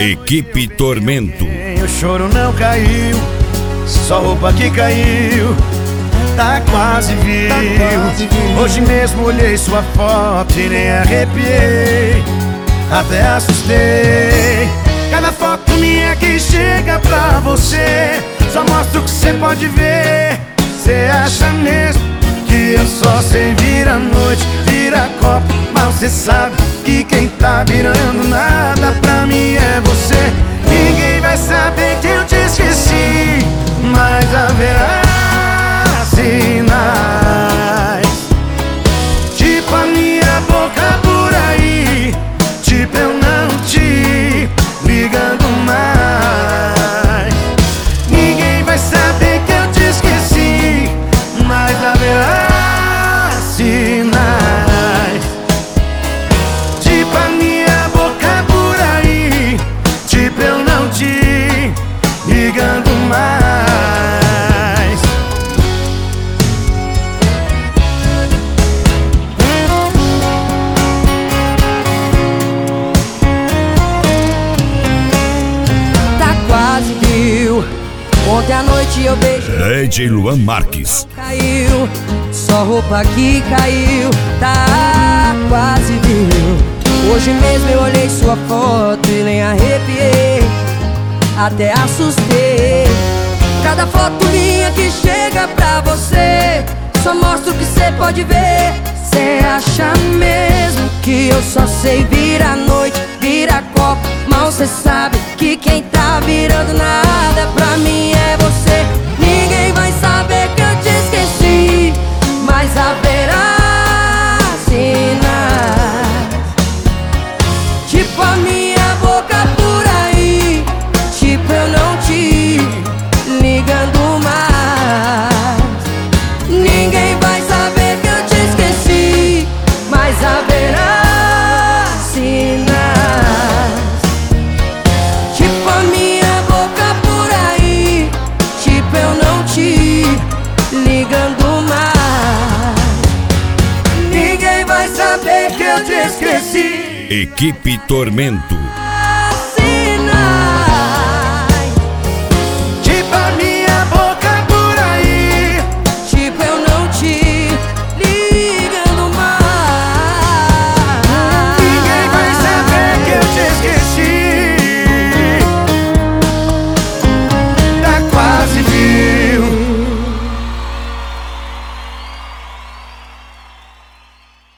Equipe Tormento. O choro não caiu, só roupa que caiu. Tá quase viu. Hoje mesmo olhei sua foto e nem arrepiei, até assustei. Cada foto minha que chega pra você só mostra o que cê pode ver. Cê acha mesmo que eu só sei virar noite, virar copo? Mas cê sabe que quem tá virando nada pra mim é você. Ninguém vai saber que eu te esqueci, mas haverá sinais, tipo a minha boca por aí, tipo eu não te ligando mais. Ninguém vai saber que eu te esqueci, mas haverá sinais, tipo a minha boca por aí, tipo eu não te ligando mais. Ontem à noite eu beijei DJ Luan Marques. Caiu, só roupa que caiu. Tá quase viu. Hoje mesmo eu olhei sua foto e nem arrepiei, até assustei. Cada foto minha que chega pra você só mostra o que cê pode ver. Cê acha mesmo que eu só sei virar noite, virar copo? Mal cê sabe que quem tá virando nada pra mim é você. Ninguém vai saber que eu te esqueci, mas haverá sinais, tipo a minha boca por aí, tipo eu não te ligando mais. Ninguém vai saber que eu te esqueci, mas haverá sinais, tipo a minha boca por aí, tipo eu não te ligando mais. Ninguém vai saber que eu te esqueci. Equipe Tormento.